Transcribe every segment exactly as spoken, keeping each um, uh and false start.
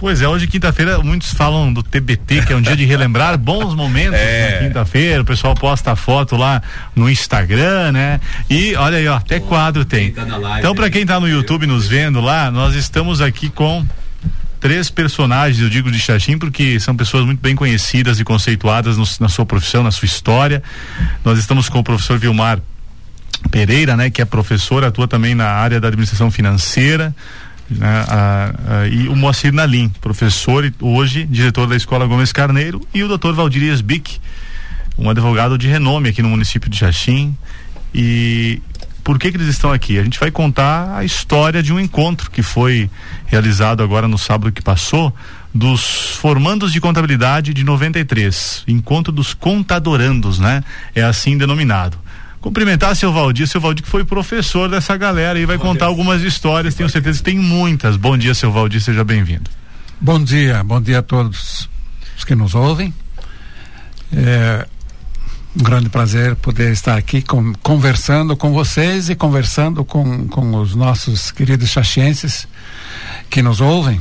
Pois é, hoje quinta-feira muitos falam do T B T, que é um dia de relembrar bons momentos é. na quinta-feira, o pessoal posta foto lá no Instagram, né? E olha aí, ó, até oh, quadro tem. Tá live, então, para quem tá no YouTube nos vendo lá, nós estamos aqui com três personagens, eu digo de Xaxim, porque são pessoas muito bem conhecidas e conceituadas no, na sua profissão, na sua história. Nós estamos com o professor Vilmar Pereira, né? Que é professor, atua também na área da administração financeira. Né, a, a, e o Moacir Nalim, professor e hoje diretor da Escola Gomes Carneiro, e o doutor Valdir Esbic, um advogado de renome aqui no município de Xaxim. E por que que eles estão aqui? A gente vai contar a história de um encontro que foi realizado agora no sábado que passou, dos formandos de contabilidade de noventa e três, encontro dos contadorandos, né? É assim denominado. Cumprimentar seu Valdir, seu Valdir que foi professor dessa galera e vai bom contar dia. algumas histórias, tenho certeza que tem muitas. Bom dia, seu Valdir, seja bem-vindo. Bom dia, bom dia a todos os que nos ouvem. É um grande prazer poder estar aqui com, conversando com vocês e conversando com, com os nossos queridos xaxienses que nos ouvem.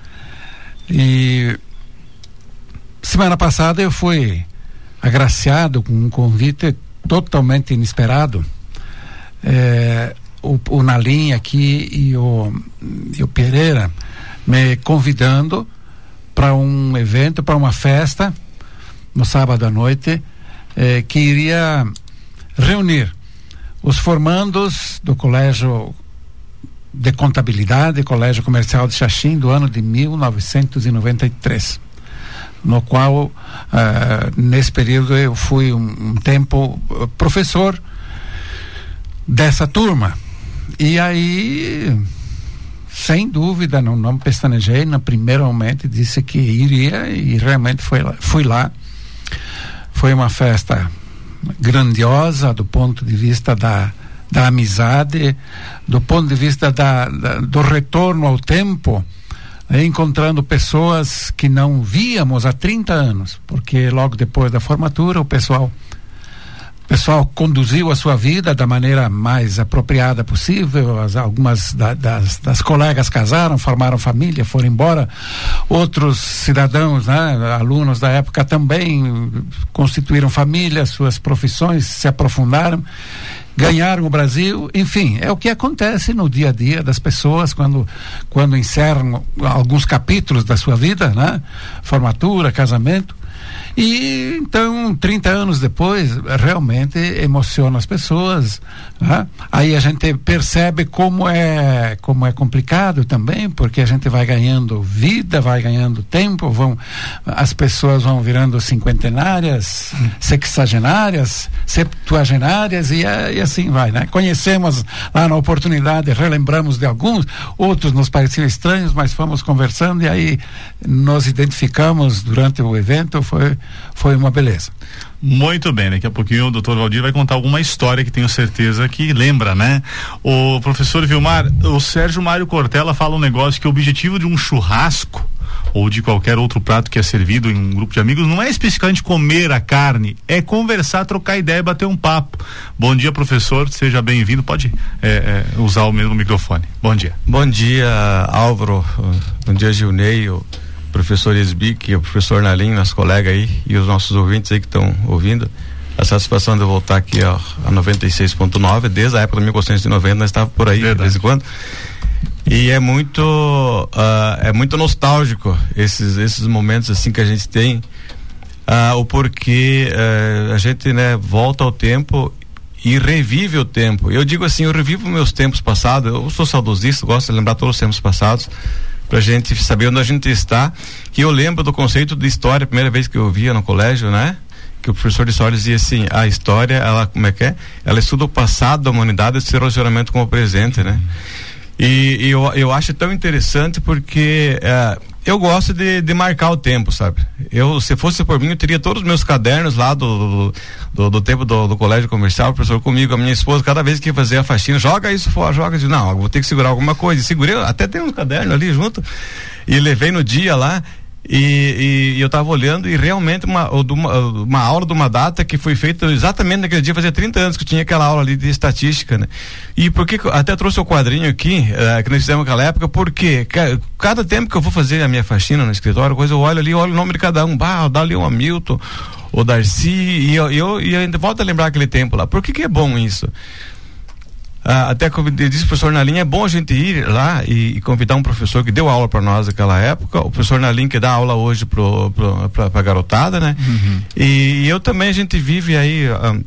E semana passada eu fui agraciado com um convite totalmente inesperado. É, o, o Nalim aqui e o, e o Pereira me convidando para um evento, para uma festa no sábado à noite, é, que iria reunir os formandos do Colégio de Contabilidade, Colégio Comercial de Xaxim, do ano de mil novecentos e noventa e três. No qual, uh, nesse período, eu fui um, um tempo uh, professor dessa turma. E aí, sem dúvida, não, não pestanejei, no primeiro momento disse que iria e realmente foi lá, fui lá. Foi uma festa grandiosa do ponto de vista da, da amizade, do ponto de vista da, da, do retorno ao tempo, encontrando pessoas que não víamos há trinta anos, porque logo depois da formatura o pessoal o pessoal conduziu a sua vida da maneira mais apropriada possível. As, algumas da, das, das colegas casaram, formaram família, foram embora. Outros cidadãos, né, alunos da época também constituíram família, suas profissões se aprofundaram, ganharam o Brasil. Enfim, é o que acontece no dia a dia das pessoas quando, quando encerram alguns capítulos da sua vida, né? Formatura, casamento. E então, trinta anos depois, realmente emociona as pessoas, né? Aí a gente percebe como é, como é complicado também, porque a gente vai ganhando vida, vai ganhando tempo, vão, as pessoas vão virando cinquentenárias, hum. sexagenárias, septuagenárias e, e assim vai, né? Conhecemos lá na oportunidade, relembramos de alguns, outros nos pareciam estranhos, mas fomos conversando e aí nos identificamos durante o evento. Foi Foi uma beleza. Muito bem, daqui a pouquinho o doutor Valdir vai contar alguma história que tenho certeza que lembra, né? O professor Vilmar, o Sérgio Mário Cortella fala um negócio que o objetivo de um churrasco ou de qualquer outro prato que é servido em um grupo de amigos não é especificamente comer a carne, é conversar, trocar ideia e bater um papo. Bom dia, professor, seja bem-vindo, pode é, é, usar o mesmo microfone. Bom dia. Bom dia, Álvaro, bom dia, Gilney, professor Esbic, o professor Nalim, nosso colega aí, e os nossos ouvintes aí que estão ouvindo. A satisfação de eu voltar aqui ó, a noventa e seis ponto nove, desde a época de mil novecentos e noventa, nós estávamos por aí, Verdade. de vez em quando. E é muito, uh, é muito nostálgico esses, esses momentos assim que a gente tem, uh, o porquê uh, a gente, né, volta ao tempo e revive o tempo. Eu digo assim, eu revivo meus tempos passados, eu sou saudosista, gosto de lembrar todos os tempos passados, pra gente saber onde a gente está, que eu lembro do conceito de história, a primeira vez que eu via no colégio, né? Que o professor de história dizia assim, a história, ela, como é que é? Ela estuda o passado da humanidade e seu relacionamento com o presente, né? E, e eu, eu acho tão interessante porque é, eu gosto de, de marcar o tempo, sabe? Eu, se fosse por mim, eu teria todos os meus cadernos lá do, do, do, do tempo do, do colégio comercial, o professor comigo, a minha esposa, cada vez que ia fazer a faxina, joga isso fora, joga isso, não, eu vou ter que segurar alguma coisa, e segurei, até tem um caderno ali junto, e levei no dia lá, E, e eu estava olhando e realmente uma, uma, uma aula de uma data que foi feita exatamente naquele dia, fazia trinta anos que eu tinha aquela aula ali de estatística, né? E por que, até trouxe o quadrinho aqui, uh, que nós fizemos naquela época, porque ca, cada tempo que eu vou fazer a minha faxina no escritório, coisa, eu olho ali, olho o nome de cada um, bah, dá ali o Hamilton, o Darcy, e eu, eu, e eu ainda volto a lembrar aquele tempo lá. Por que que é bom isso? Ah, até como disse o professor Nalim, é bom a gente ir lá e, e convidar um professor que deu aula para nós naquela época, o professor Nalim que dá aula hoje pro, pro, pra, pra garotada, né? Uhum. E, e eu também, a gente vive aí ah,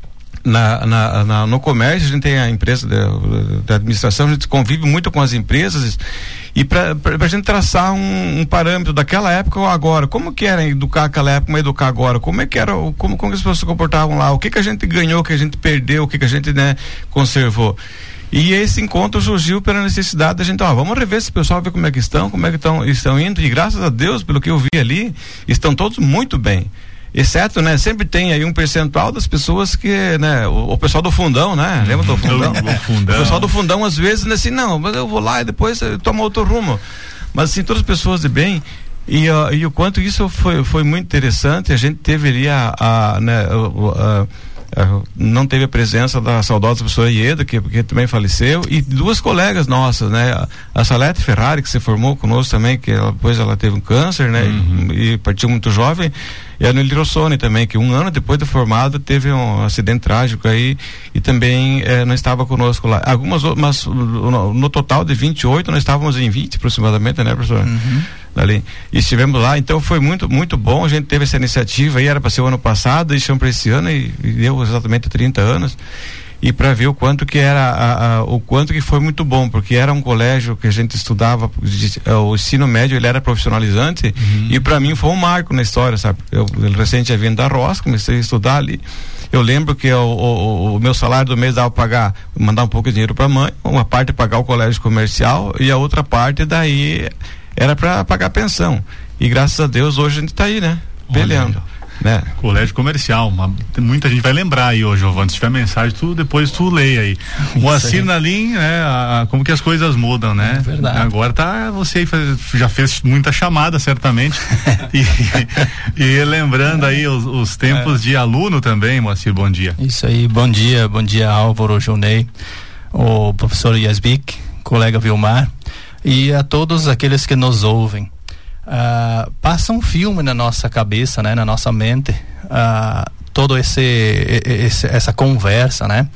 na, na, na, no comércio, a gente tem a empresa da administração, a gente convive muito com as empresas e para a gente traçar um, um parâmetro daquela época ou agora, como que era educar aquela época, como educar agora, como é que era, como, como as pessoas se comportavam lá, o que que a gente ganhou, o que a gente perdeu, o que que a gente, né, conservou. E esse encontro surgiu pela necessidade da gente, ó, vamos rever esse pessoal, ver como é que estão, como é que estão, estão indo, e graças a Deus, pelo que eu vi ali, estão todos muito bem. Exceto, né, sempre tem aí um percentual das pessoas que, né, o, o pessoal do fundão, né, lembra do fundão? O, fundão. O pessoal do fundão às vezes, né, assim, não, mas eu vou lá e depois eu tomo outro rumo. Mas assim, todas as pessoas de bem, e, uh, e o quanto isso foi, foi muito interessante, a gente teve ali a, a né, a, a não teve a presença da saudosa professora Ieda, que, que também faleceu, e duas colegas nossas, né, a, a Salete Ferrari, que se formou conosco também, que ela, depois ela teve um câncer, né, uhum. e, e partiu muito jovem, e a Nelly Rossoni também, que um ano depois de formada teve um acidente trágico aí, e também eh, não estava conosco lá. Algumas, mas no, no total de vinte e oito, nós estávamos em vinte aproximadamente, né, professor? Uhum. Ali. E estivemos lá, então foi muito, muito bom. A gente teve essa iniciativa aí, era para ser o ano passado, e chama para esse ano, e, e deu exatamente trinta anos. E para ver o quanto que era, a, a, o quanto que foi muito bom, porque era um colégio que a gente estudava, o ensino médio ele era profissionalizante, uhum. e para mim foi um marco na história, sabe? Eu, eu recente tinha vindo da Roça, comecei a estudar ali. Eu lembro que o, o, o meu salário do mês dava para pagar, mandar um pouco de dinheiro para a mãe, uma parte pagar o colégio comercial e a outra parte daí era para pagar pensão. E graças a Deus hoje a gente está aí, né? Peleando. Né? Colégio comercial, uma, muita gente vai lembrar aí hoje, Giovanni, se tiver mensagem, tu, depois tu leia aí. Moacir Nalim, né? A, a, como que as coisas mudam, né? É verdade. Agora tá, você aí faz, já fez muita chamada, certamente, e, e lembrando aí os, os tempos é. de aluno também, Moacir, bom dia. Isso aí, bom dia, bom dia Álvaro, Junei, o professor Yasbik, colega Vilmar, e a todos aqueles que nos ouvem. Uh, passa um filme na nossa cabeça, né, na nossa mente, uh, todo esse, esse essa conversa, né,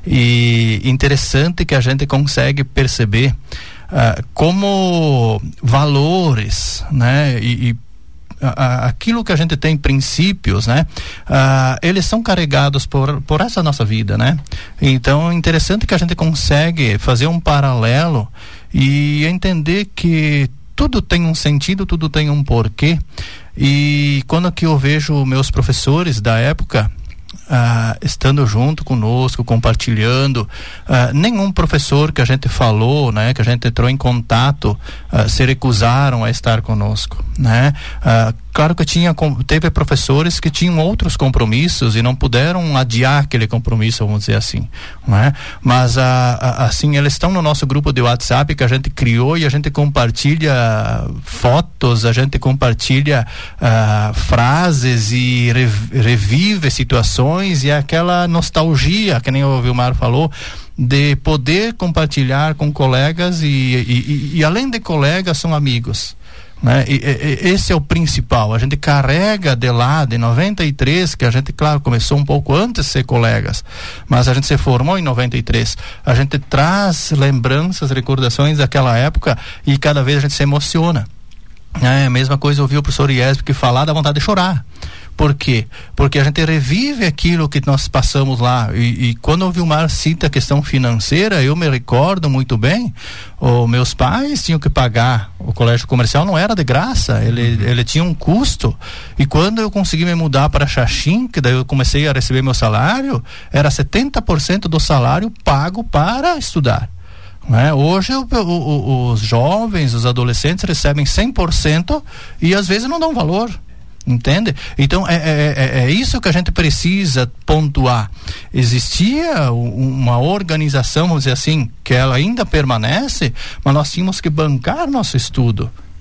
e interessante que a gente consegue perceber uh, como valores, né, e, e uh, aquilo que a gente tem princípios, né, uh, eles são carregados por por essa nossa vida, né. Então é interessante que a gente consegue fazer um paralelo e entender que tudo tem um sentido, tudo tem um porquê. E quando que eu vejo meus professores da época uh, estando junto conosco, compartilhando, uh, nenhum professor que a gente falou, né, que a gente entrou em contato, uh, se recusaram a estar conosco, né? Uh, Claro que tinha, teve professores que tinham outros compromissos e não puderam adiar aquele compromisso, vamos dizer assim, né? Mas a, a, assim, eles estão no nosso grupo de WhatsApp que a gente criou e a gente compartilha fotos, a gente compartilha uh, frases e rev, revive situações e aquela nostalgia, que nem o Vilmar falou, de poder compartilhar com colegas e, e, e, e além de colegas, são amigos. Né? E, e, esse é o principal. A gente carrega de lá de noventa e três, que a gente, claro, começou um pouco antes de ser colegas, mas a gente se formou em noventa e três. A gente traz lembranças, recordações daquela época e cada vez a gente se emociona. É a mesma coisa, eu ouvi o professor Iesbe falar, dá vontade de chorar. Por quê? Porque a gente revive aquilo que nós passamos lá. E, e quando o Vilmar cita a questão financeira, eu me recordo muito bem, os meus pais tinham que pagar, o colégio comercial não era de graça, ele, uhum. ele tinha um custo. E quando eu consegui me mudar para Xaxim, que daí eu comecei a receber meu salário, era setenta por cento do salário pago para estudar. Né? Hoje o, o, os jovens, os adolescentes recebem cem por cento e às vezes não dão valor. Entende? Então é, é, é isso que a gente precisa pontuar. Existia uma organização, vamos dizer assim, que ela ainda permanece, mas nós tínhamos que bancar nosso estudo.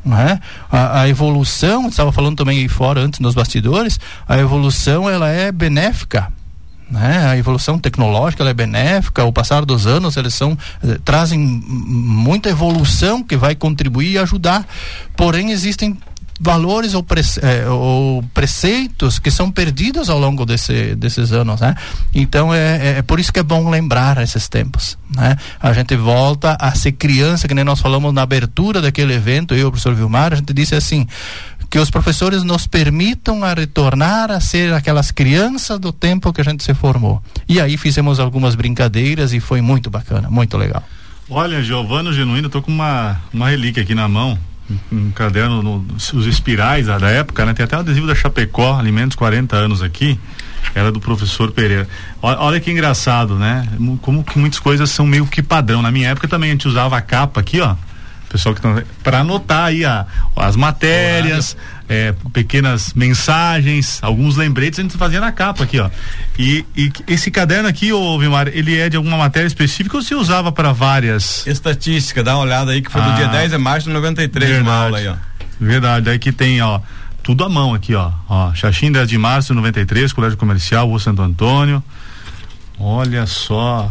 não é? A, a evolução, estava falando também aí fora, antes nos bastidores, a evolução ela é benéfica. Né? A evolução tecnológica ela é benéfica, o passar dos anos eles são, eh, trazem muita evolução que vai contribuir e ajudar, porém existem valores ou, prece, eh, ou preceitos que são perdidos ao longo desse, desses anos, né? Então é, é por isso que é bom lembrar esses tempos, né? A gente volta a ser criança, que nem nós falamos na abertura daquele evento, eu e o professor Vilmar, a gente disse assim, que os professores nos permitam a retornar a ser aquelas crianças do tempo que a gente se formou. E aí fizemos algumas brincadeiras e foi muito bacana, muito legal. Olha, Giovano Genuíno, eu tô com uma, uma relíquia aqui na mão, um, um caderno, no, os espirais da, da época, né? Tem até o adesivo da Chapecó, Alimentos quarenta anos aqui, era do professor Pereira. Olha, olha que engraçado, né? Como que muitas coisas são meio que padrão. Na minha época também a gente usava a capa aqui, ó, pessoal que estão para anotar aí a, as matérias, é, pequenas mensagens, alguns lembretes a gente fazia na capa aqui, ó. E, e esse caderno aqui, ô Vilmar, ele é de alguma matéria específica ou se usava para várias? Estatística, dá uma olhada aí que foi ah, do dia dez de março de noventa e três, uma aula aí, ó. Verdade, aí que tem, ó, tudo à mão aqui, ó. Ó, Xaxim, dez de março de noventa e três, Colégio Comercial, Rua Santo Antônio. Olha só.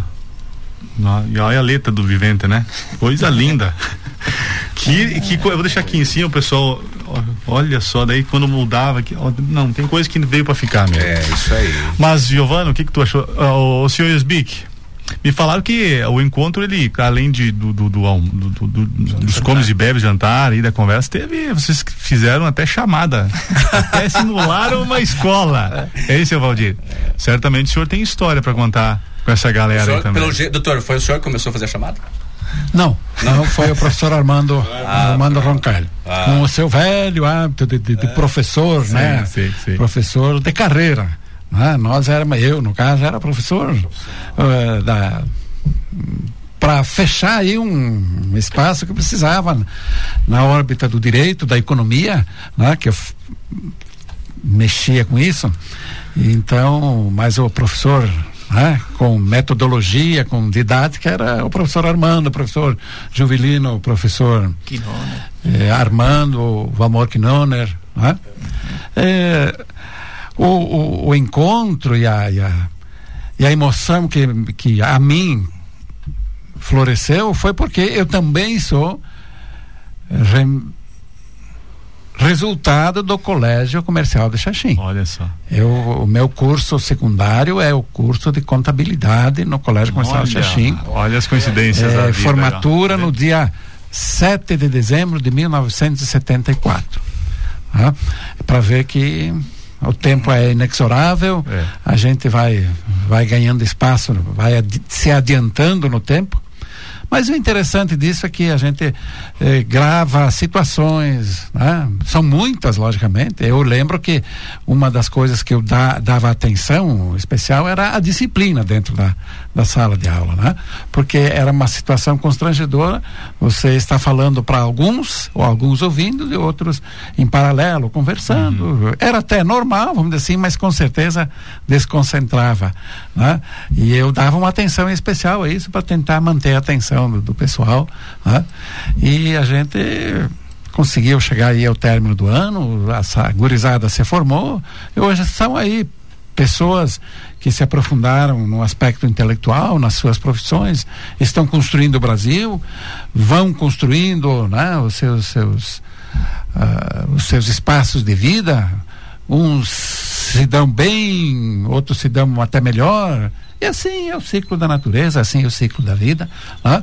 E olha a letra do Vivente, né? Coisa linda. Que, que, eu vou deixar aqui em cima, o pessoal. Olha só, daí quando mudava. Que, ó, não, tem coisa que veio pra ficar mesmo. É, isso aí. Mas, Giovano, o que que tu achou? O, o senhor Esbic, me falaram que o encontro, ele, além de, do, do, do, do, do, dos comes e bebes, jantar e da conversa, teve, vocês fizeram até chamada. Até simularam uma escola. É isso, seu Valdir? Certamente o senhor tem história pra contar com essa galera senhor, aí também. Pelo jeito, doutor, foi o senhor que começou a fazer a chamada? Não, não, não foi o professor Armando, ah, Armando Roncalho, ah. com o seu velho hábito de, de, de professor, sim, né? Sim, sim. Professor de carreira. Né? Nós éramos, eu no caso era professor, uh, da para fechar aí um espaço que precisava na órbita do direito, da economia, né? Que eu f- mexia com isso. Então, mas o professor, né, com metodologia, com didática, era o professor Armando, o professor Juvilino, o professor eh, Armando, o Valmor Quinoner, né? eh, o, o, o encontro e a, e a, e a emoção que, que a mim floresceu foi porque eu também sou rem, resultado do Colégio Comercial de Xaxim. Olha só. Eu, o meu curso secundário é o curso de contabilidade no Colégio Comercial olha, de Xaxim. Olha as coincidências é, da vida, formatura ó. no dia sete de dezembro de mil novecentos e setenta e quatro. Tá? Para ver que o tempo é inexorável, é. A gente vai, vai ganhando espaço, vai adi- se adiantando no tempo. Mas o interessante disso é que a gente eh, grava situações, né? São muitas, logicamente. Eu lembro que uma das coisas que eu da, dava atenção especial era a disciplina dentro da, da sala de aula, né? Porque era uma situação constrangedora. Você está falando para alguns, ou alguns ouvindo, e outros em paralelo, conversando. Uhum. Era até normal, vamos dizer assim, mas com certeza desconcentrava, né? E eu dava uma atenção especial a isso para tentar manter a atenção Do, do pessoal, né? E a gente conseguiu chegar aí ao término do ano, essa gurizada se formou e hoje são aí pessoas que se aprofundaram no aspecto intelectual, nas suas profissões, estão construindo o Brasil, vão construindo, né, os seus, seus, uh, os seus espaços de vida, uns se dão bem, outros se dão até melhor. E assim é o ciclo da natureza, assim é o ciclo da vida, né?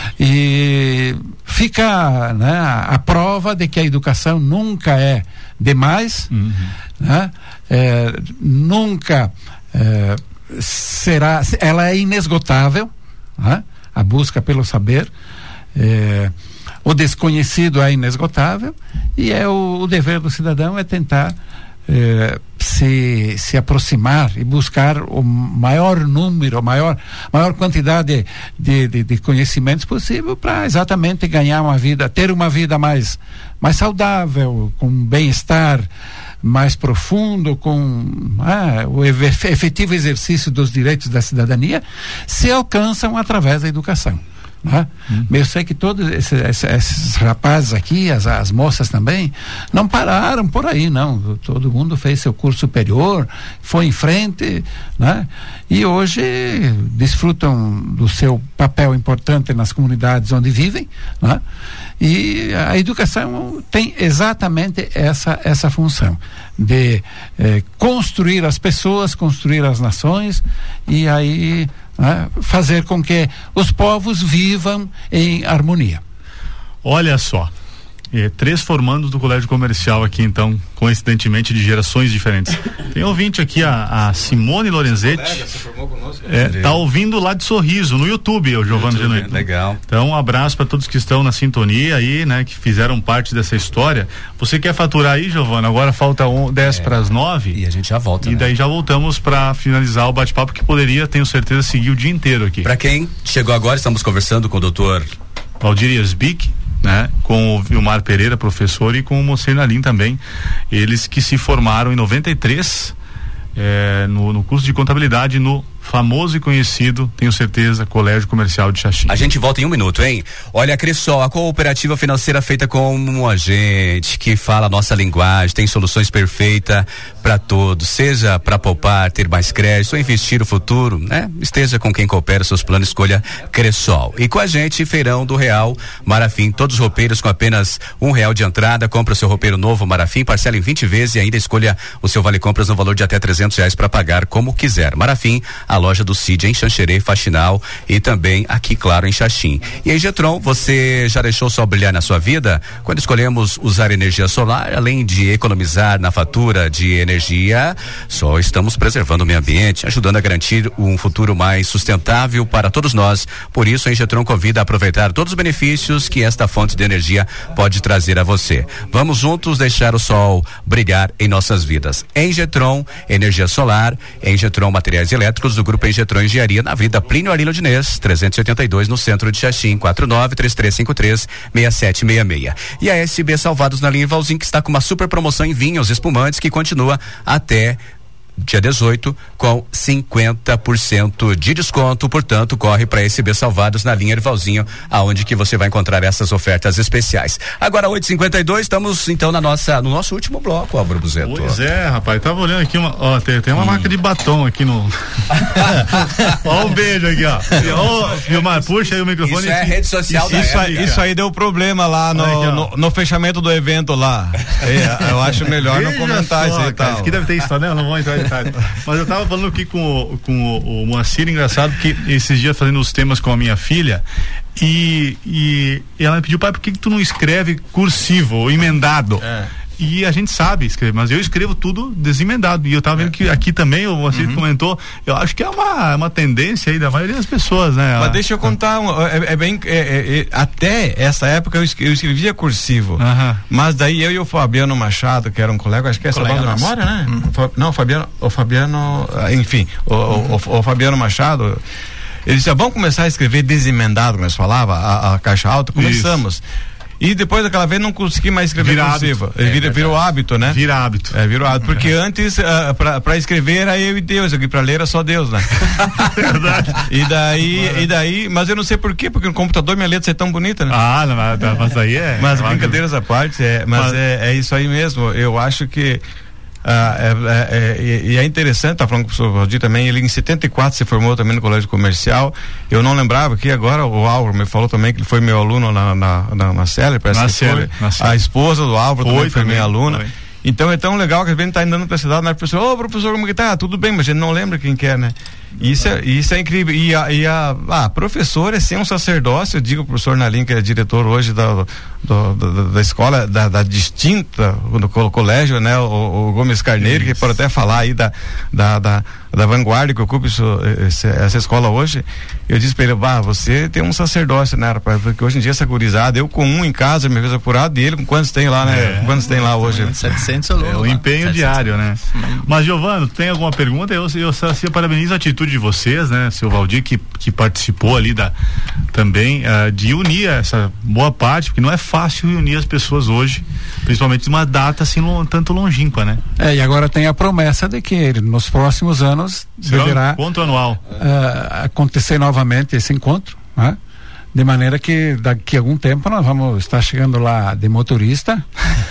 E fica, né, a prova de que a educação nunca é demais, uhum. né? É, nunca é, será, ela é inesgotável, né? A busca pelo saber, é, o desconhecido é inesgotável e é o, o dever do cidadão é tentar Eh, se, se aproximar e buscar o maior número, a maior, maior quantidade de, de, de conhecimentos possível para exatamente ganhar uma vida, ter uma vida mais, mais saudável, com bem-estar mais profundo, com ah, o efetivo exercício dos direitos da cidadania, se alcançam através da educação. né? Hum. Eu sei que todos esses, esses, esses rapazes aqui, as, as moças também, não pararam por aí, não. Todo mundo fez seu curso superior, foi em frente, né? E hoje desfrutam do seu papel importante nas comunidades onde vivem, né? E a educação tem exatamente essa essa função de eh, construir as pessoas, construir as nações e aí, né, fazer com que os povos vivam em harmonia. Olha só, é, três formandos do Colégio Comercial aqui, então, coincidentemente de gerações diferentes. Tem ouvinte aqui, a, a Simone Lorenzetti. Colega, você formou conosco? É, tá ouvindo lá de Sorriso, no YouTube, o Giovanni Genuíno. Legal. Então, um abraço para todos que estão na sintonia aí, né, que fizeram parte dessa história. Você quer faturar aí, Giovanni? Agora falta um, dez para as nove. E a gente já volta. E né? daí já voltamos para finalizar o bate-papo, que poderia, tenho certeza, seguir o dia inteiro aqui. Para quem chegou agora, estamos conversando com o doutor Valdir Yasbic, né, com o Vilmar Pereira, professor, e com o Moacir Nalim também, eles que se formaram em noventa e três é, no, no curso de contabilidade no famoso e conhecido, tenho certeza, Colégio Comercial de Xaxim. A gente volta em um minuto, hein? Olha, a Cressol, a cooperativa financeira feita como a gente, que fala a nossa linguagem, tem soluções perfeitas para todos, seja para poupar, ter mais crédito ou investir o futuro, né? Esteja com quem coopera seus planos, escolha Cressol. E com a gente, Feirão do Real Marafim, todos os roupeiros com apenas um real de entrada, compra o seu roupeiro novo Marafim, parcela em vinte vezes e ainda escolha o seu vale compras no valor de até trezentos reais para pagar como quiser. Marafim, a loja do Cid em Xanxerê, Faxinal e também aqui, claro, em Xaxim. E em Getron, você já deixou o sol brilhar na sua vida? Quando escolhemos usar energia solar, além de economizar na fatura de energia, só estamos preservando o meio ambiente, ajudando a garantir um futuro mais sustentável para todos nós. Por isso, a Engetron convida a aproveitar todos os benefícios que esta fonte de energia pode trazer a você. Vamos juntos deixar o sol brilhar em nossas vidas. Engetron, energia solar, Engetron materiais elétricos do Grupo Engetron Engenharia, na Vida Plínio Arino Dinês, trezentos e oitenta e dois, no centro de Xaxim, quatro nove três três cinco três seis sete seis seis. E a S B Salvados na linha Valzinho, que está com uma super promoção em vinhos espumantes que continua até dia dezoito com cinquenta por cento de desconto, portanto corre para S B Salvados na linha Ervalzinho, aonde que você vai encontrar essas ofertas especiais. Agora oito e cinquenta e dois, estamos então na nossa, no nosso último bloco, Álvaro Buzeto. Pois é, rapaz, tava olhando aqui uma, ó, tem, tem uma hum. marca de batom aqui no ó, um beijo aqui, ó. Ó, Vilmar, puxa aí o microfone. Isso é a rede social isso, da isso, época. Isso aí deu problema lá no, aqui, no, no fechamento do evento lá. É, eu acho melhor não comentar isso aí, tal. Aqui deve ter história, né? Não vou entrar em detalhe. Mas eu tava falando aqui com o, com o, o Moacir, engraçado que esses dias fazendo os temas com a minha filha e, e ela me pediu, pai, por que, que tu não escreve cursivo ou emendado? É. E a gente sabe escrever, mas eu escrevo tudo desemendado. E eu tava vendo que aqui também, o Moacir uhum. comentou, eu acho que é uma, uma tendência aí da maioria das pessoas, né? Mas deixa eu contar, é, é bem, é, é, até essa época eu, escrevia, eu escrevia cursivo, uhum. mas daí eu e o Fabiano Machado, que era um colega, acho que é essa banda da memória, né? Uhum. Não, o Fabiano, o Fabiano, enfim, o, uhum. o, o, o Fabiano Machado, ele disse, vamos começar a escrever desemendado, como nós falava, a, a caixa alta, começamos. Isso. E depois daquela vez não consegui mais escrever vira cursiva. É, vira, virou hábito, né? Vira hábito. É, virou hábito. Porque é. antes, uh, pra, pra escrever era eu e Deus, aqui pra ler era só Deus, né? Verdade. E daí, mas, e daí, mas eu não sei por quê, porque no computador minha letra é tão bonita, né? Ah, não, mas, mas aí é. Mas é brincadeiras à parte, é, mas, mas é, é isso aí mesmo. Eu acho que Ah, é, é, é, e é interessante, tá falando com o professor Valdir também, ele em setenta e quatro se formou também no Colégio Comercial. Eu não lembrava que agora o Álvaro me falou também que ele foi meu aluno na, na, na, na Célia, parece na que Célia, foi. Na a esposa do Álvaro também foi minha aluna. Também. Então é tão legal que a gente tá andando pra cidade, né? O professor, ô oh, professor, como que tá? Tudo bem, mas a gente não lembra quem que é, né? Isso é, isso é incrível. E a, e a ah, professor é ser um sacerdócio, eu digo o professor Nalim, que é diretor hoje da, do, da, da escola, da, da distinta, do colégio, né? O, o Gomes Carneiro, isso. Que pode até falar aí da, da, da, da vanguarda que ocupa isso, esse, essa escola hoje. Eu disse pra ele, bah, você tem um sacerdócio, né, rapaz? Porque hoje em dia essa gurizada, eu com um em casa, me fez apurado, e ele com quantos tem lá, né? É, quantos tem lá hoje? setecentos alunos. É o empenho setecentos diário, né? Hum. Mas, Giovano, tem alguma pergunta? Eu, eu, eu parabenizo a atitude de vocês, né? Seu Valdir, que, que participou ali da, também, uh, de unir essa boa parte, porque não é fácil reunir as pessoas hoje, principalmente numa data assim, long, tanto longínqua, né? É, e agora tem a promessa de que nos próximos anos será deverá um encontro anual. Uh, acontecer novamente esse encontro, né? De maneira que daqui a algum tempo nós vamos estar chegando lá de motorista.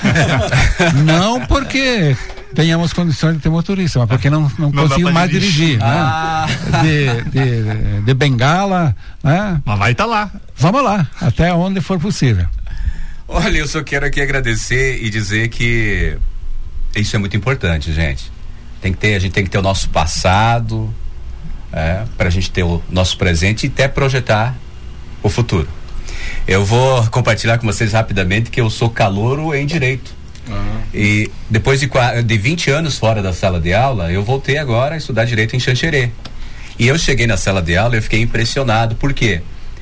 Não porque tenhamos condições de ter motorista, mas porque não, não, não consigo mais dirigir, dirigir ah. né? De, de, de bengala, né? Mas vai estar tá lá. Vamos lá, até onde for possível. Olha, eu só quero aqui agradecer e dizer que isso é muito importante, gente. Tem que ter, a gente tem que ter o nosso passado, é, para a gente ter o nosso presente e até projetar o futuro. Eu vou compartilhar com vocês rapidamente que eu sou calouro em direito. Uhum. E depois de, de vinte anos fora da sala de aula, eu voltei agora a estudar direito em Xanxerê. E eu cheguei na sala de aula e eu fiquei impressionado, porque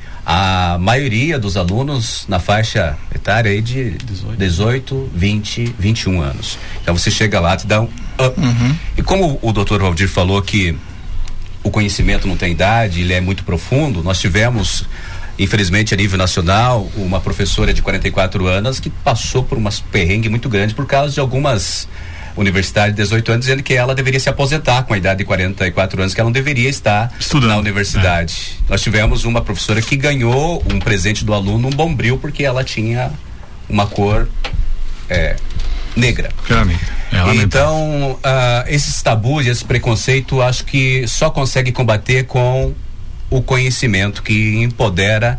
a maioria dos alunos na faixa etária aí de dezoito, vinte, vinte e um anos. Então você chega lá, te dá um up. Uhum. E como o doutor Valdir falou que o conhecimento não tem idade, ele é muito profundo, nós tivemos, infelizmente a nível nacional, uma professora de quarenta e quatro anos que passou por umas perrengues muito grandes por causa de algumas universidades de dezoito anos dizendo que ela deveria se aposentar com a idade de quarenta e quatro anos, que ela não deveria estar estudando na universidade. É. Nós tivemos uma professora que ganhou um presente do aluno, um bombril, porque ela tinha uma cor é, negra. É então, uh, esses tabus, esse preconceito, acho que só consegue combater com o conhecimento que empodera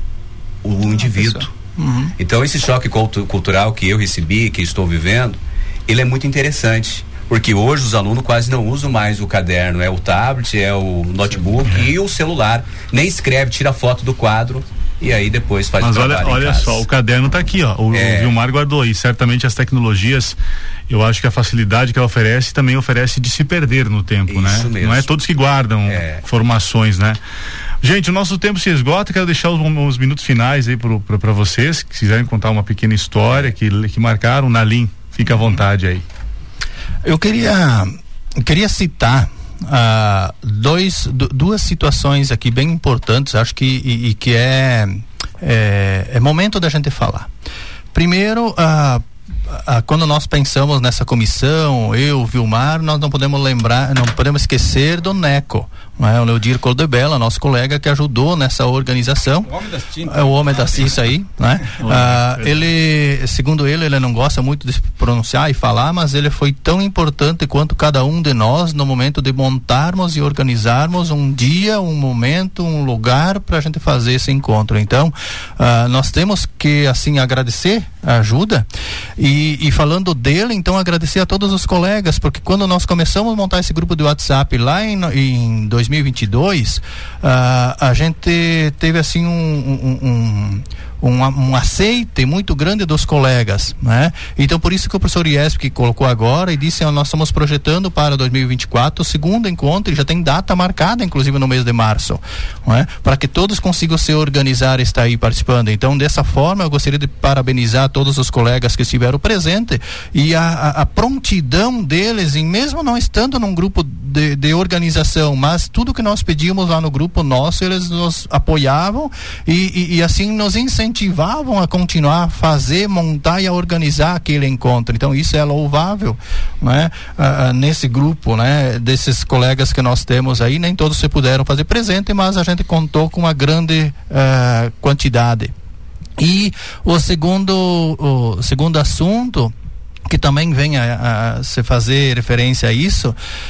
o indivíduo. Uhum. Então, esse choque cultu- cultural que eu recebi, que estou vivendo, ele é muito interessante, porque hoje os alunos quase não usam mais o caderno, é o tablet, é o notebook é. e o celular, nem escreve, tira foto do quadro e aí depois faz Mas o trabalho. Mas olha, olha só, o caderno está aqui, ó. O, é. o Vilmar guardou, e certamente as tecnologias, eu acho que a facilidade que ela oferece também oferece de se perder no tempo, Isso né? Mesmo. Não é todos que guardam é. formações, né? Gente, o nosso tempo se esgota, quero deixar os, os minutos finais aí para vocês, que quiserem contar uma pequena história que, que marcaram. Nalim, fica à vontade aí. Eu queria, eu queria citar uh, dois, du, duas situações aqui bem importantes, acho que e, e que é, é, é momento da gente falar. Primeiro, uh, uh, quando nós pensamos nessa comissão, eu, Vilmar, nós não podemos lembrar, não podemos esquecer do Neco. Não é? O Leodir Cordebella, nosso colega que ajudou nessa organização. O homem das tintas. É o homem das tintas aí, né? ah, ele, segundo ele, ele não gosta muito de se pronunciar e falar, mas ele foi tão importante quanto cada um de nós no momento de montarmos e organizarmos um dia, um momento, um lugar para a gente fazer esse encontro. Então, ah, nós temos que, assim, agradecer a ajuda e, e falando dele, então agradecer a todos os colegas, porque quando nós começamos a montar esse grupo de WhatsApp lá em, em dois mil e vinte e dois, uh, a gente teve assim um, um, um, um, um aceite muito grande dos colegas, né? Então por isso que o professor Iesp que colocou agora e disse, ó, nós estamos projetando para dois mil e vinte e quatro o segundo encontro, e já tem data marcada inclusive no mês de março, não é? Para que todos consigam se organizar e estar aí participando. Então dessa forma eu gostaria de parabenizar todos os colegas que estiveram presentes e a, a, a prontidão deles em mesmo não estando num grupo de, de organização, mas tudo que nós pedimos lá no grupo nosso, eles nos apoiavam e, e, e assim nos incentivavam a continuar a fazer, montar e a organizar aquele encontro. Então isso é louvável, né? Ah, nesse grupo, né? Desses colegas que nós temos aí, nem todos se puderam fazer presente, mas a gente contou com uma grande uh, quantidade. E o segundo, o segundo assunto que também vem a, a se fazer referência a isso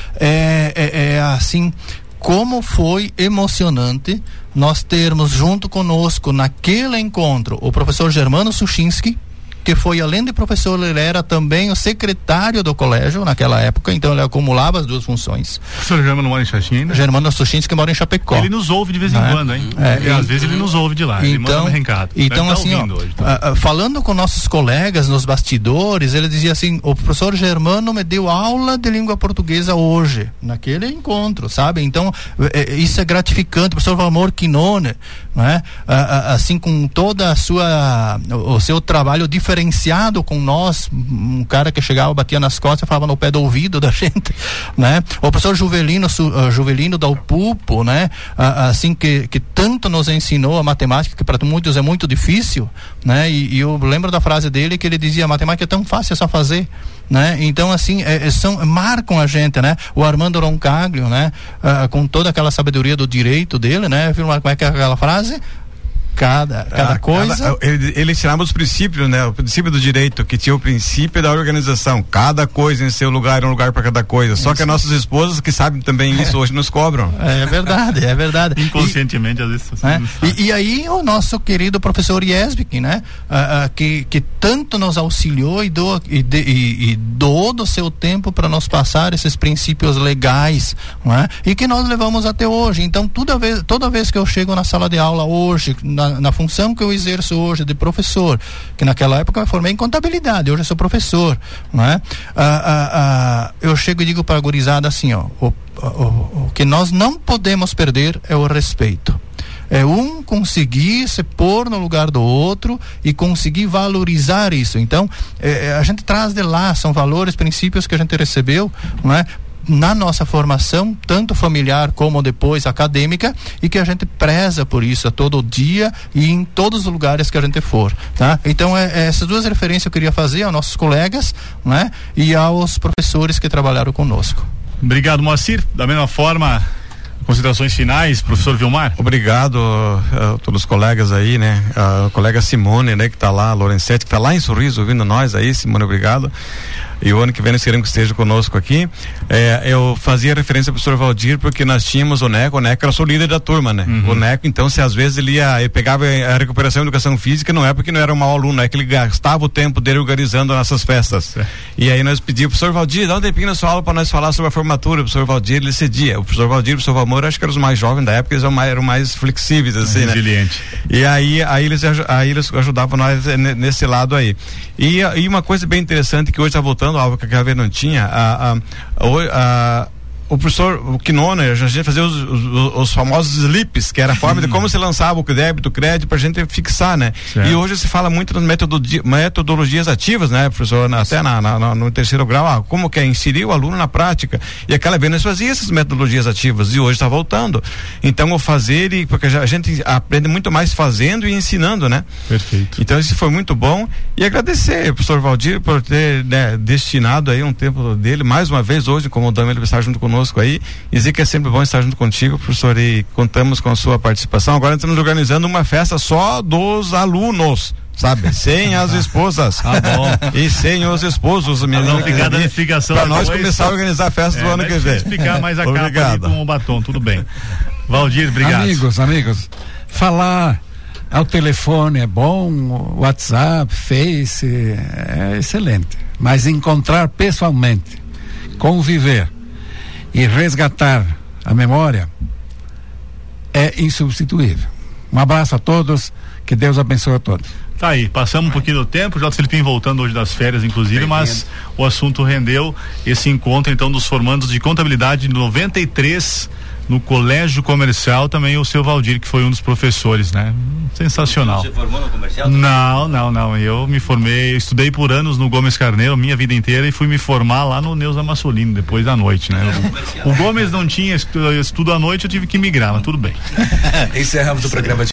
é, é, é assim, como foi emocionante nós termos junto conosco naquele encontro o professor Germano Suchinski, que foi, além de professor, ele era também o secretário do colégio naquela época, então ele acumulava as duas funções. O professor Germano mora em Xaxim ainda? Germano Suchinski mora em Chapecó. Ele nos ouve de vez em é? quando, hein? É, e, e às vezes ele nos ouve de lá, então, ele manda um recado. Então, assim, ó, hoje, tá? uh, falando com nossos colegas nos bastidores, ele dizia assim, o professor Germano me deu aula de língua portuguesa hoje, naquele encontro, sabe? Então, é, isso é gratificante. O professor Valmor Quinone, né? Uh, uh, assim, com toda a sua, o, o seu trabalho diferenciado diferenciado com nós, um cara que chegava, batia nas costas, falava no pé do ouvido da gente, né? O professor Juvelino, uh, Juvelino da UPUPO, né? Uh, assim, que, que tanto nos ensinou a matemática, que para muitos é muito difícil, né? E, e eu lembro da frase dele que ele dizia, a matemática é tão fácil, é só fazer, né? Então, assim, é, são, marcam a gente, né? O Armando Roncaglio, né? Uh, com toda aquela sabedoria do direito dele, né? Como é que é aquela frase? cada, cada ah, coisa. Cada, ele, ele ensinava os princípios, né? O princípio do direito, que tinha o princípio da organização. Cada coisa em seu lugar, um lugar para cada coisa. Só isso. Que as nossas esposas, que sabem também isso, hoje nos cobram. É verdade, é verdade. Inconscientemente, e, às vezes. É, e, e aí o nosso querido professor Iesbic, né? Uh, uh, que, que tanto nos auxiliou e, do, e, de, e, e doou do seu tempo para nos passar esses princípios legais, não é? E que nós levamos até hoje. Então, toda vez, toda vez que eu chego na sala de aula hoje, na, na função que eu exerço hoje de professor, que naquela época eu me formei em contabilidade, hoje eu sou professor, não é? Ah, ah, ah, eu chego e digo para a gurizada assim, ó, o, o, o que nós não podemos perder é o respeito. É um conseguir se pôr no lugar do outro e conseguir valorizar isso. Então, é, a gente traz de lá, são valores, princípios que a gente recebeu, não é? Na nossa formação, tanto familiar como depois acadêmica, e que a gente preza por isso a todo dia e em todos os lugares que a gente for, tá? Então, é, é, essas duas referências eu queria fazer aos nossos colegas, né? E aos professores que trabalharam conosco. Obrigado, Moacir. Da mesma forma, considerações finais, professor Vilmar? Obrigado a todos os colegas aí, né? A colega Simone, né? Que tá lá, a Lorenzetti, que tá lá em Sorriso ouvindo nós aí. Simone, obrigado. E o ano que vem nós queremos que esteja conosco aqui. É, eu fazia referência ao professor Valdir porque nós tínhamos o Neco, o Neco era o líder da turma, né? Uhum. O Neco, então, se às vezes ele ia, ele pegava a recuperação e educação física, não é porque não era um mau aluno, é que ele gastava o tempo dele organizando nossas festas. É. E aí nós pedíamos, professor Valdir, dá um tempinho na sua aula para nós falar sobre a formatura. O professor Valdir, ele cedia. O professor Valdir e o professor Valmor, acho que eram os mais jovens da época, eles eram mais, eram mais flexíveis, assim, né? Resiliente. E aí, aí, eles, aí eles ajudavam nós nesse lado aí. E, e uma coisa bem interessante que hoje está voltando, algo que aquela vez não tinha, a, a, a, a o professor, o Quinona, a gente fazia os, os, os famosos slips, que era a forma de como se lançava o débito, o crédito, pra gente fixar, né? Certo. E hoje se fala muito nas metodologia, metodologias ativas, né, professor? Na, até na, na, no terceiro grau, ah, como que é inserir o aluno na prática. E aquela vez nós fazíamos essas metodologias ativas e hoje está voltando. Então, o fazer, e, porque a gente aprende muito mais fazendo e ensinando, né? Perfeito. Então, isso foi muito bom. E agradecer ao professor Valdir por ter, né, destinado aí um tempo dele, mais uma vez hoje, incomodando ele para estar junto conosco aí, e dizer que é sempre bom estar junto contigo, professor, e contamos com a sua participação. Agora estamos organizando uma festa só dos alunos, sabe? Sem as esposas. Ah, bom. E sem os esposos, para não ficar dando explicação. Para nós começar a organizar a festa é, do ano que vem. Explicar mais a capa ali com o batom, tudo bem. Valdir, obrigado. Amigos, amigos, falar ao telefone é bom, WhatsApp, Face, é excelente, mas encontrar pessoalmente, conviver e resgatar a memória é insubstituível. Um abraço a todos, que Deus abençoe a todos. Tá aí, passamos um pouquinho do tempo, o J. Felipinho voltando hoje das férias, inclusive, Bem mas lindo. O assunto rendeu esse encontro, então, dos formandos de contabilidade de noventa e três no Colégio Comercial, também o seu Valdir, que foi um dos professores, né? Sensacional. Você formou no comercial? Não, não, não. Eu me formei, estudei por anos no Gomes Carneiro, minha vida inteira, e fui me formar lá no Neuza Massolino, depois da noite, né? O, o Gomes não tinha estudo à noite, eu tive que migrar, mas tudo bem. Encerramos o programa de